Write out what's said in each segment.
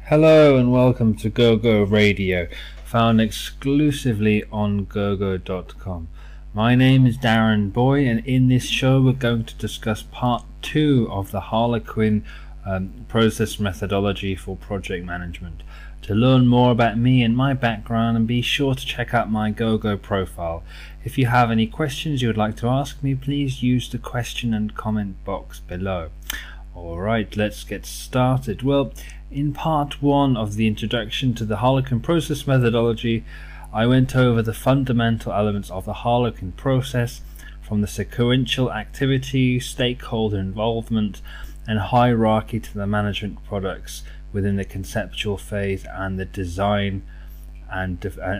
Hello and welcome to GoGo Radio, found exclusively on gogo.com. My name is Darren Boy, and in this show we're going to discuss part 2 of the Harlequin process methodology for project management. To learn more about me and my background, and be sure to check out my GoGo profile. If you have any questions you would like to ask me, please use the question and comment box below. Alright, let's get started. Well, in part 1 of the introduction to the Harlequin process methodology, I went over the fundamental elements of the Harlequin process, from the sequential activity, stakeholder involvement, and hierarchy to the management products within the conceptual phase and the design and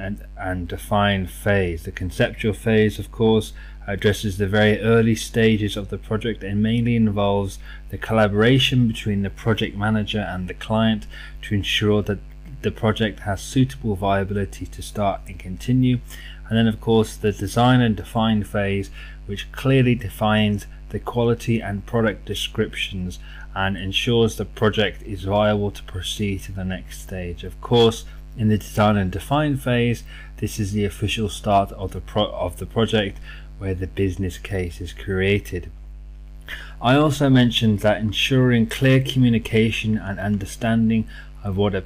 define phase. The conceptual phase, of course, addresses the very early stages of the project and mainly involves the collaboration between the project manager and the client to ensure that the project has suitable viability to start and continue. And then, of course, the design and define phase, which clearly defines the quality and product descriptions and ensures the project is viable to proceed to the next stage. Of course, in the design and define phase, this is the official start of the project, where the business case is created. I also mentioned that ensuring clear communication and understanding of what a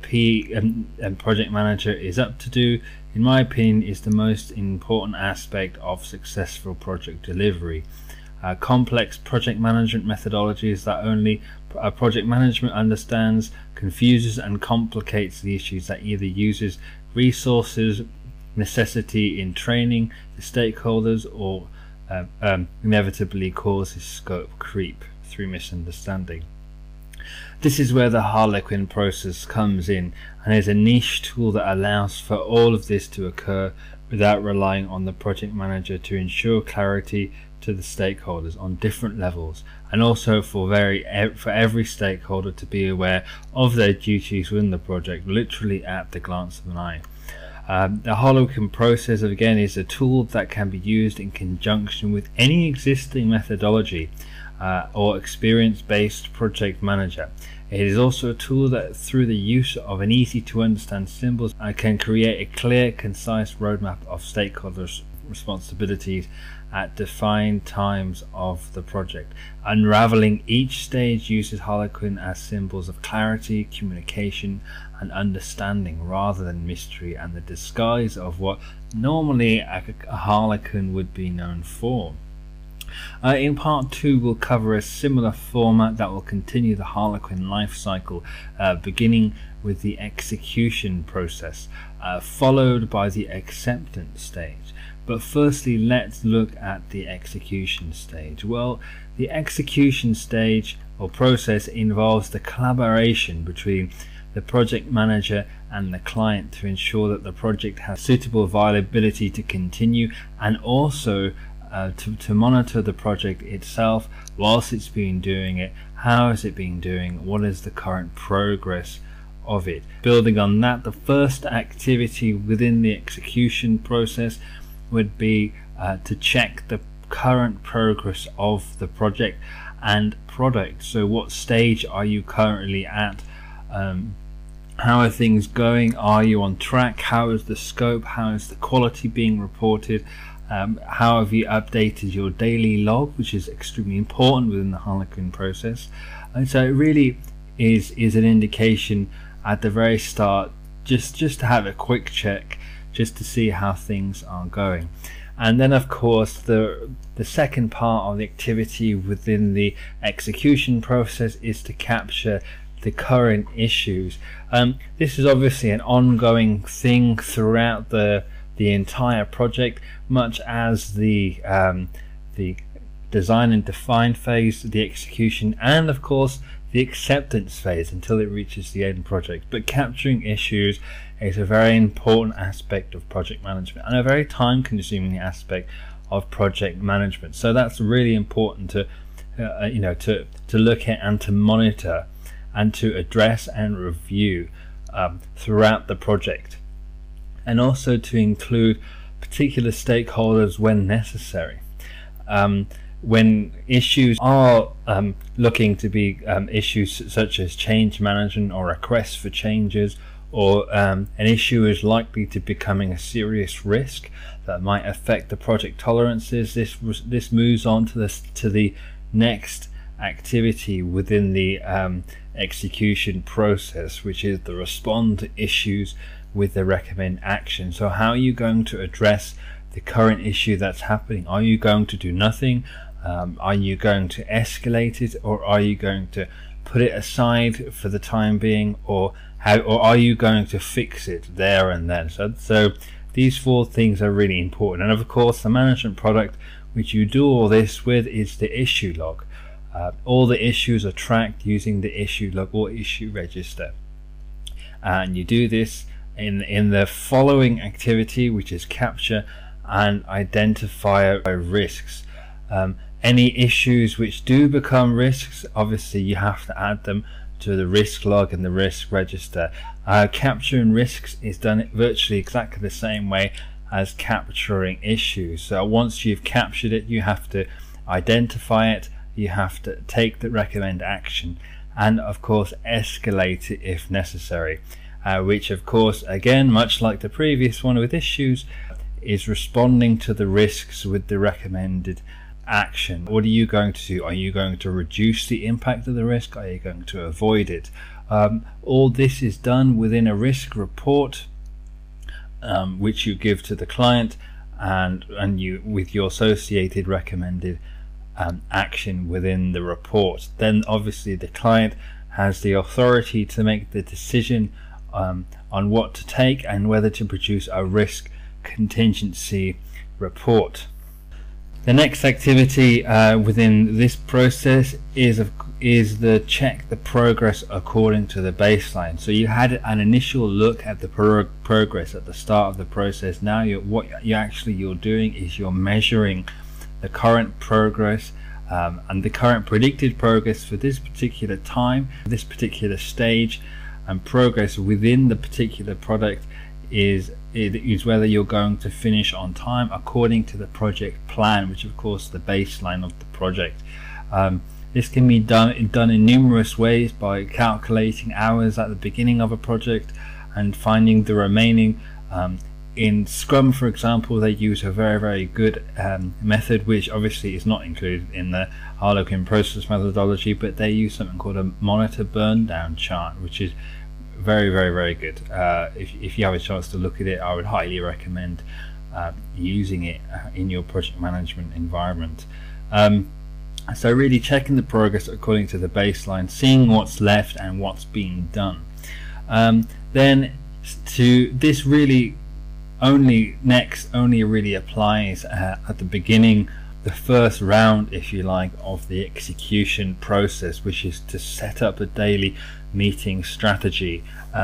project manager is up to do, in my opinion, is the most important aspect of successful project delivery. Complex project management methodologies that only project management understands confuses and complicates the issues that either uses resources, necessity in training the stakeholders, or inevitably causes scope creep through misunderstanding. This is where the Harlequin process comes in, and is a niche tool that allows for all of this to occur without relying on the project manager to ensure clarity to the stakeholders on different levels, and also for every stakeholder to be aware of their duties within the project, literally at the glance of an eye. The Harlequin process, again, is a tool that can be used in conjunction with any existing methodology or experience-based project manager. It is also a tool that, through the use of an easy to understand symbols, can create a clear, concise roadmap of stakeholders' responsibilities at defined times of the project. Unraveling each stage uses Harlequin as symbols of clarity, communication, and understanding rather than mystery and the disguise of what normally a Harlequin would be known for. In part 2 we'll cover a similar format that will continue the Harlequin life cycle, beginning with the execution process, followed by the acceptance stage. But firstly, let's look at the execution stage. Well, the execution stage or process involves the collaboration between the project manager and the client to ensure that the project has suitable viability to continue, and also to monitor the project itself whilst it's been doing it. How is it been doing? What is the current progress of it? Building on that, the first activity within the execution process would be to check the current progress of the project and product. So what stage are you currently at? How are things going? Are you on track? How is the scope? How is the quality being reported? How have you updated your daily log, which is extremely important within the Harlequin process? And so it really is an indication at the very start, just to have a quick check, just to see how things are going. And then, of course, the second part of the activity within the execution process is to capture the current issues. This is obviously an ongoing thing throughout the entire project, much as the design and define phase, the execution, and of course the acceptance phase until it reaches the end project. But capturing issues is a very important aspect of project management and a very time-consuming aspect of project management. So that's really important to to look at and to monitor and to address and review throughout the project, and also to include particular stakeholders when necessary. when issues are looking to be issues such as change management or requests for changes, or an issue is likely to becoming a serious risk that might affect the project tolerances, this moves on to the next activity within the execution process, which is the respond to issues with the recommend action. So how are you going to address the current issue that's happening? Are you going to do nothing? Are you going to escalate it, or are you going to put it aside for the time being, or are you going to fix it there and then? So these four things are really important. And of course, the management product which you do all this with is the issue log. All the issues are tracked using the issue log or issue register, and you do this in the following activity, which is capture and identify risks. Any issues which do become risks, obviously you have to add them to the risk log and the risk register. Capturing risks is done virtually exactly the same way as capturing issues. So once you've captured it, you have to identify it, you have to take the recommend action, and of course escalate it if necessary, which of course, again, much like the previous one with issues, is responding to the risks with the recommended action. What are you going to do? Are you going to reduce the impact of the risk? Are you going to avoid it? All this is done within a risk report, which you give to the client, and you with your associated recommended action within the report. Then obviously the client has the authority to make the decision on what to take and whether to produce a risk contingency report. The next activity within this process is the check the progress according to the baseline. So you had an initial look at the progress at the start of the process. Now what you're doing is you're measuring the current progress and the current predicted progress for this particular time, this particular stage, and progress within the particular product is whether you're going to finish on time according to the project plan, which of course is the baseline of the project. This can be done in numerous ways, by calculating hours at the beginning of a project and finding the remaining. In Scrum, for example, they use a very good method, which obviously is not included in the Harlequin process methodology, but they use something called a monitor burn down chart, which is very good. If you have a chance to look at it, I would highly recommend using it in your project management environment. So really checking the progress according to the baseline, seeing what's left and what's being done. Then to this really only really applies at the beginning, the first round, if you like, of the execution process, which is to set up a daily meeting strategy.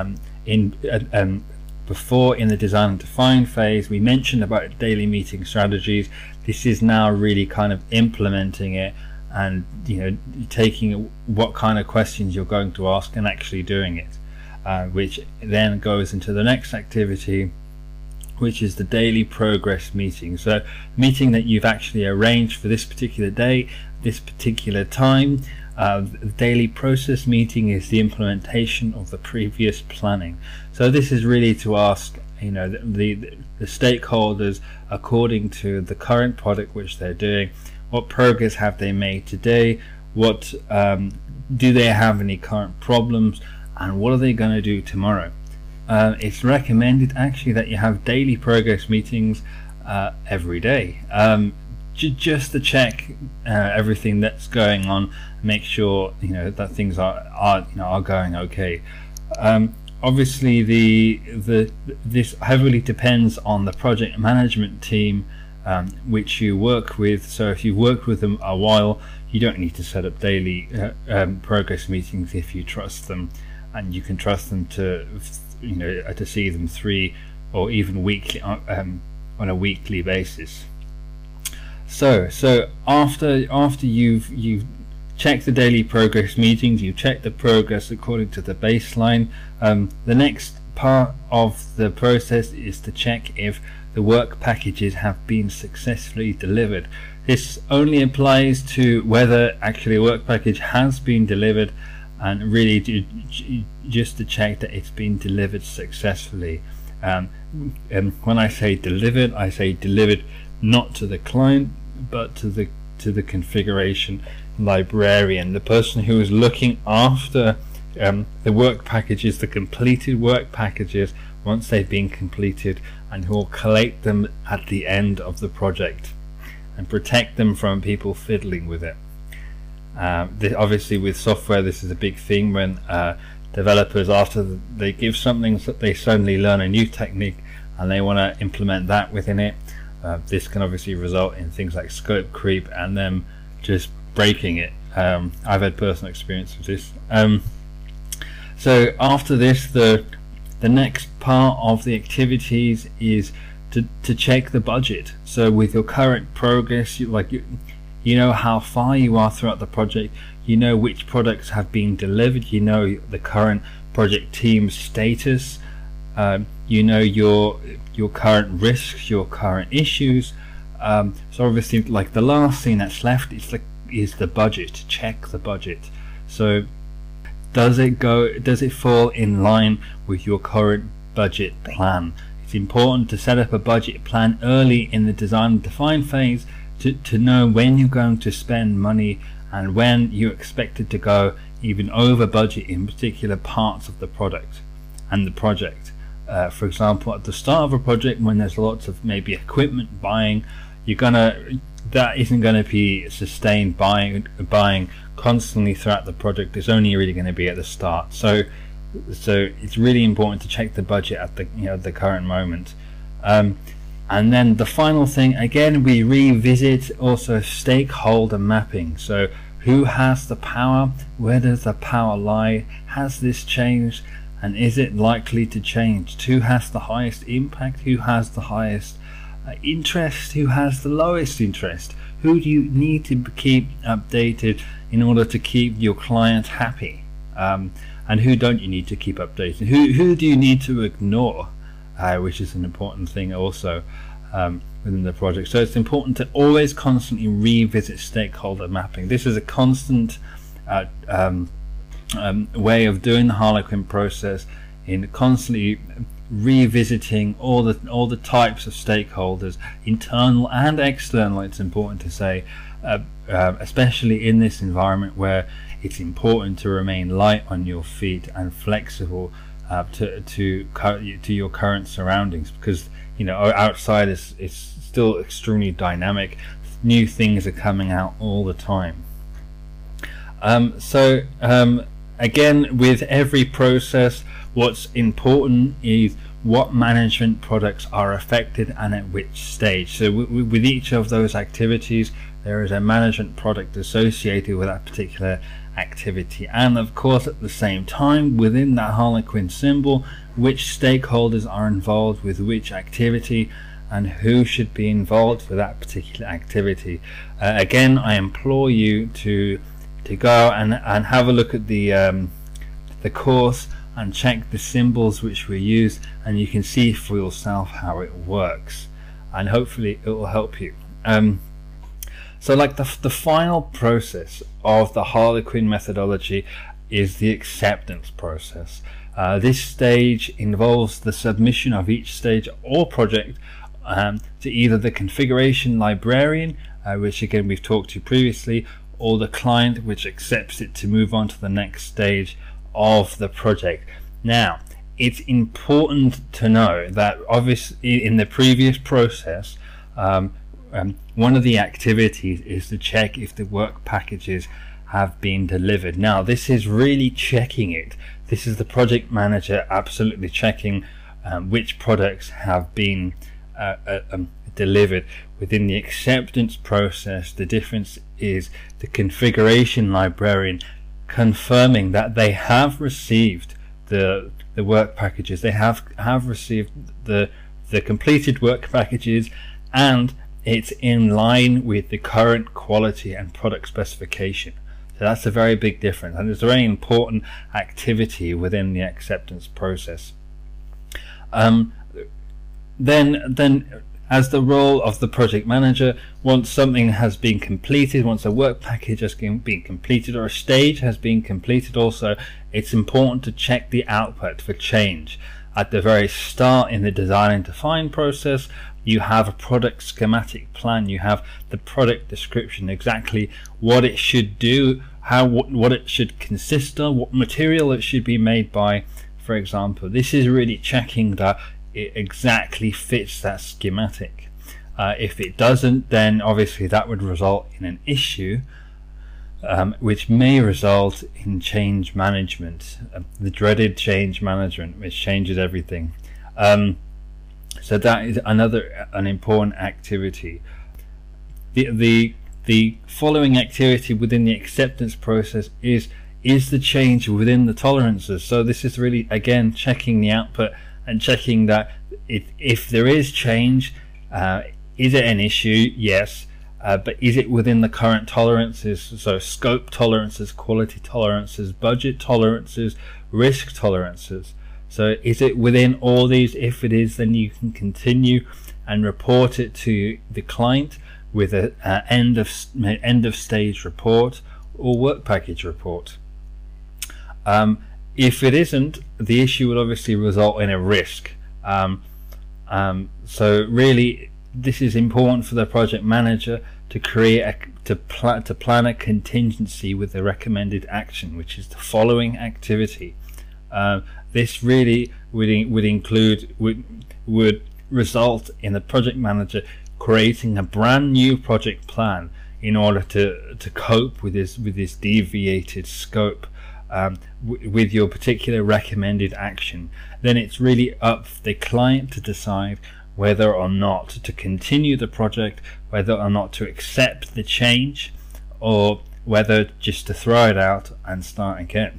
Before, in the design and define phase, we mentioned about daily meeting strategies. This is now really kind of implementing it, and taking what kind of questions you're going to ask and actually doing it, which then goes into the next activity, which is the daily progress meeting. So meeting that you've actually arranged for this particular day, this particular time. The daily process meeting is the implementation of the previous planning. So this is really to ask the stakeholders, according to the current product which they're doing, what progress have they made today, what do they have any current problems, and what are they going to do tomorrow. It's recommended actually that you have daily progress meetings every day, just to check everything that's going on, make sure that things are going okay. Obviously this heavily depends on the project management team which you work with. So if you've worked with them a while, you don't need to set up daily progress meetings if you trust them, and you can trust them to see them 3 or even weekly on a weekly basis. So after you've checked the daily progress meetings, you check the progress according to the baseline, the next part of the process is to check if the work packages have been successfully delivered. This only applies to whether actually a work package has been delivered, and really just to check that it's been delivered successfully. When I say delivered not to the client but to the configuration librarian, the person who is looking after the work packages, the completed work packages once they've been completed, and who will collate them at the end of the project and protect them from people fiddling with it. Obviously with software this is a big thing when developers, after they give something, they suddenly learn a new technique and they want to implement that within it. This can obviously result in things like scope creep and them just breaking it. I've had personal experience with this. So after this, the next part of the activities is to check the budget. So with your current progress, you know how far you are throughout the project, you know which products have been delivered, you know the current project team status, you know your current risks, your current issues. So obviously, like, the last thing that's left is the budget. Check the budget. So does it fall in line with your current budget plan? It's important to set up a budget plan early in the design and define phase to know when you're going to spend money and when you're expected to go even over budget in particular parts of the product and the project. For example, at the start of a project, when there's lots of maybe equipment buying, that isn't going to be sustained buying constantly throughout the project. It's only really going to be at the start. So it's really important to check the budget at the current moment. And then the final thing, again, we revisit also stakeholder mapping. So who has the power? Where does the power lie? Has this changed? And is it likely to change? Who has the highest impact? Who has the highest interest? Who has the lowest interest? Who do you need to keep updated in order to keep your client happy? And who don't you need to keep updated? Who do you need to ignore? Which is an important thing also within the project. So it's important to always constantly revisit stakeholder mapping. This is a constant way of doing the Harlequin process, in constantly revisiting all the types of stakeholders, internal and external. It's important to say, especially in this environment where it's important to remain light on your feet and flexible to your current surroundings, because outside it's still extremely dynamic. New things are coming out all the time. Again, with every process, what's important is what management products are affected and at which stage. So with each of those activities, there is a management product associated with that particular activity, and of course at the same time within that Harlequin symbol, which stakeholders are involved with which activity and who should be involved with that particular activity. Again, I implore you to go and have a look at the course and check the symbols which we use, and you can see for yourself how it works, and hopefully it will help you. So like the final process of the Harlequin methodology is the acceptance process. This stage involves the submission of each stage or project to either the configuration librarian, which again we've talked to previously, or the client, which accepts it to move on to the next stage of the project. Now, it's important to know that obviously in the previous process, one of the activities is to check if the work packages have been delivered. Now, this is really checking it. This is the project manager absolutely checking which products have been delivered. Within the acceptance process, the difference is the configuration librarian confirming that they have received the work packages. They have received the completed work packages, and it's in line with the current quality and product specification. So that's a very big difference, and it's a very important activity within the acceptance process. then as the role of the project manager, once something has been completed, once a work package has been completed or a stage has been completed also, it's important to check the output for change. At the very start in the design and define process, you have a product schematic plan, you have the product description, exactly what it should do, what it should consist of, what material it should be made by, for example. This is really checking that it exactly fits that schematic. If it doesn't, then obviously that would result in an issue, which may result in change management, the dreaded change management, which changes everything. So that is an important activity. The following activity within the acceptance process is the change within the tolerances. So this is really, again, checking the output and checking that if there is change, is it an issue? Yes. But is it within the current tolerances? So scope tolerances, quality tolerances, budget tolerances, risk tolerances. So is it within all these? If it is, then you can continue and report it to the client with an end of stage report or work package report. If it isn't, the issue would obviously result in a risk. So really, this is important for the project manager to create to plan a contingency with the recommended action, which is the following activity. This really would result in the project manager creating a brand new project plan in order to cope with this deviated scope, with your particular recommended action. Then it's really up for the client to decide whether or not to continue the project, whether or not to accept the change, or whether just to throw it out and start again.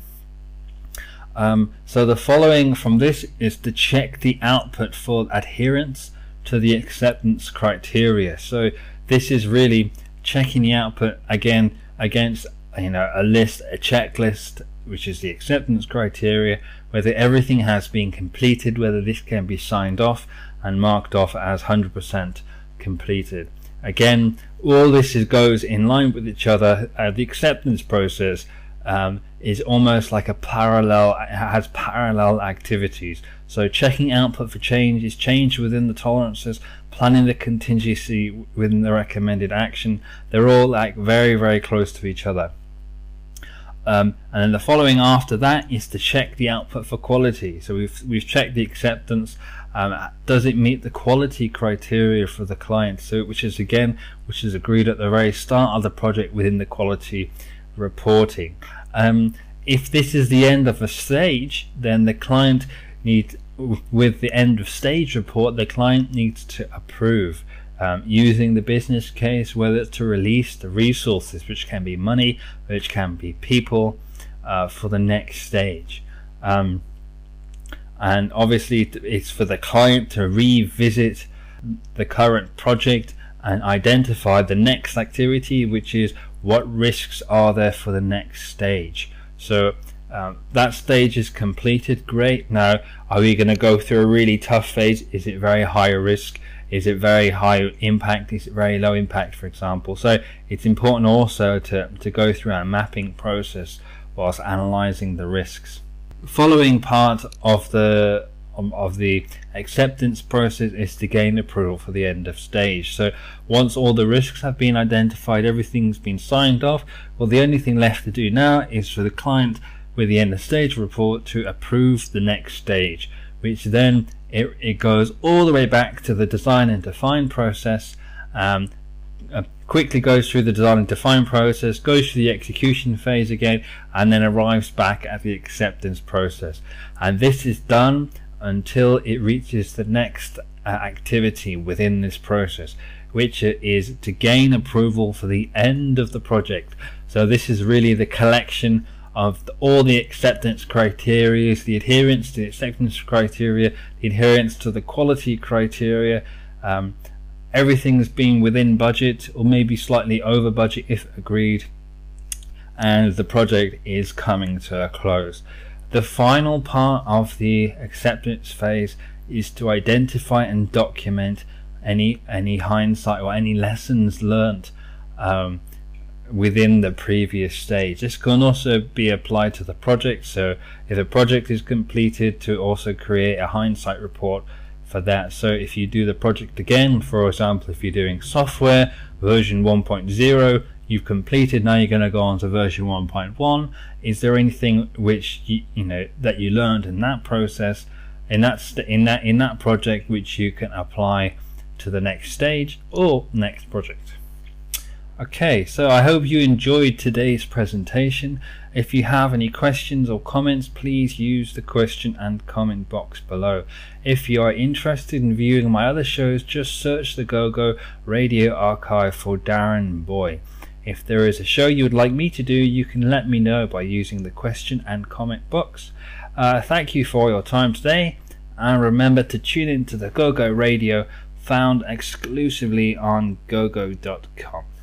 So the following from this is to check the output for adherence to the acceptance criteria. So this is really checking the output again against a checklist, which is the acceptance criteria, whether everything has been completed, whether this can be signed off and marked off as 100% completed. Again, all this goes in line with each other. The acceptance process is almost like has parallel activities. So checking output for change is change within the tolerances, planning the contingency within the recommended action. They're all very, very close to each other. And then the following after that is to check the output for quality. So we've checked the acceptance. Does it meet the quality criteria for the client? So which is agreed at the very start of the project within the quality reporting. If this is the end of a stage, then the client with the end of stage report, the client needs to approve using the business case whether to release the resources, which can be money, which can be people, for the next stage. And obviously it's for the client to revisit the current project and identify the next activity, which is what risks are there for the next stage. So that stage is completed. Great. Now, are we going to go through a really tough phase? Is it very high risk? Is it very high impact? Is it very low impact, for example? So it's important also to go through our mapping process whilst analyzing the risks. Following part of the acceptance process is to gain approval for the end of stage. So once all the risks have been identified, everything's been signed off, well, the only thing left to do now is for the client with the end of stage report to approve the next stage, which then it goes all the way back to the design and define process, quickly goes through the design and define process, goes through the execution phase again, and then arrives back at the acceptance process. And this is done until it reaches the next activity within this process, which is to gain approval for the end of the project. So this is really the collection of all the acceptance criteria, the adherence to the acceptance criteria, the adherence to the quality criteria. Everything's been within budget or maybe slightly over budget if agreed, and the project is coming to a close. The final part of the acceptance phase is to identify and document any hindsight or any lessons learnt within the previous stage. This can also be applied to the project, so if the project is completed, to also create a hindsight report for that. So if you do the project again, for example, if you're doing software version 1.0, you've completed, now you're going to go on to version 1.1. Is there anything which you know that you learned in that process, in that project, which you can apply to the next stage or next project? Okay, so I hope you enjoyed today's presentation. If you have any questions or comments, please use the question and comment box below. If you are interested in viewing my other shows, just search the GoGo Radio Archive for Darren Boy. If there is a show you would like me to do, you can let me know by using the question and comment box. Thank you for your time today, and remember to tune in to the GoGo Radio, found exclusively on gogo.com.